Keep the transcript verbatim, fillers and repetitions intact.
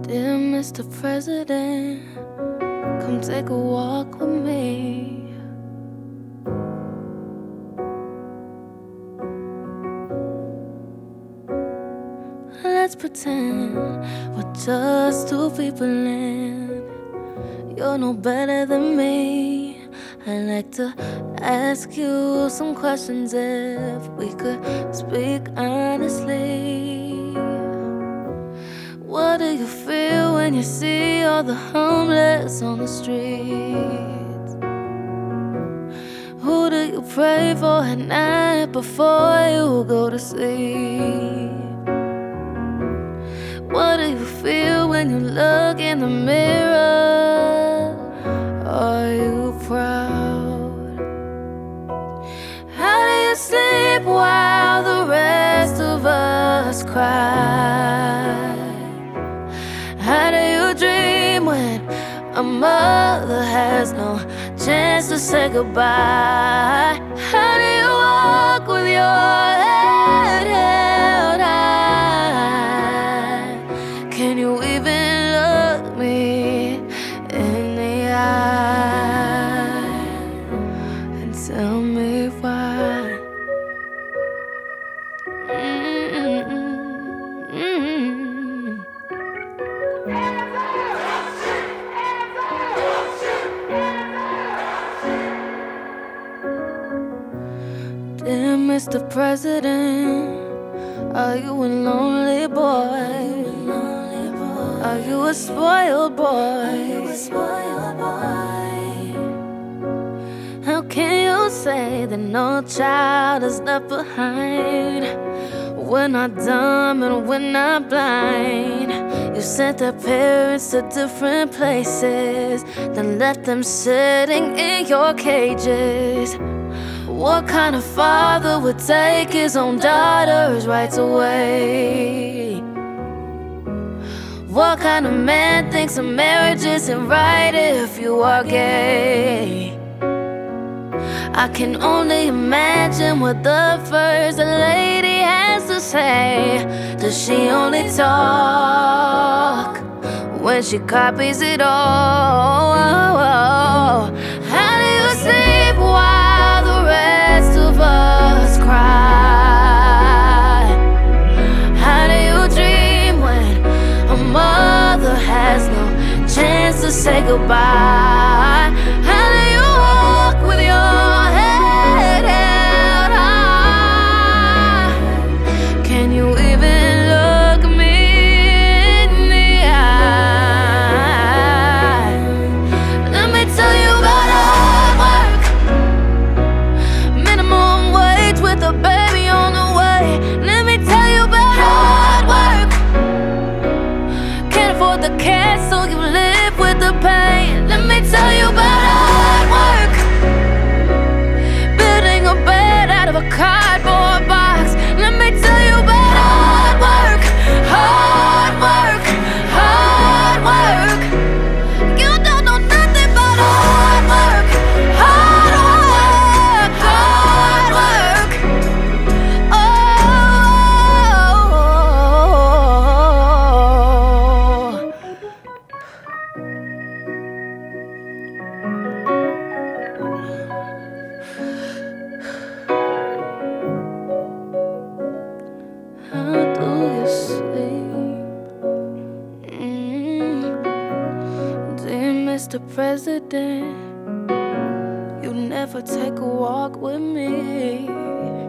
Dear Mister President, come take a walk with me. Let's pretend we're just two people and you're no better than me. I'd like to ask you some questions if we could speak honestly. What do you feel when you see all the homeless on the streets? Who do you pray for at night before you go to sleep? What do you feel when you look in the mirror? Are you proud? How do you sleep while the rest of us cry? How do you dream when a mother has no chance to say goodbye? How do you walk with your head held high? Can you even look me in the eye and tell me why? Mm-mm-mm. Dear Mister President, are you a lonely boy? Are you a spoiled boy? How can you say that no child is left behind? We're not dumb and we're not blind. You sent their parents to different places, then left them sitting in your cages. What kind of father would take his own daughter's rights away? What kind of man thinks a marriage isn't right if you are gay? I can only imagine what the first lady has to say. Does she only talk when she copies it all? How do you sleep while the rest of us cry? How do you dream when a mother has no chance to say goodbye? How do you walk with your head held high? Can you even look me in the eye? Let me tell you about hard work, minimum wage with a baby on the way. Let me tell you about hard work. Can't afford the cash, so you live with the pain. Let me tell you about hard work, building a bed out of a cardboard box. Let me tell you about hard work, hard work, hard work. You don't know nothing about hard work, hard work, hard work. Oh, how do you sleep? Mm. Dear Mister President, you never take a walk with me.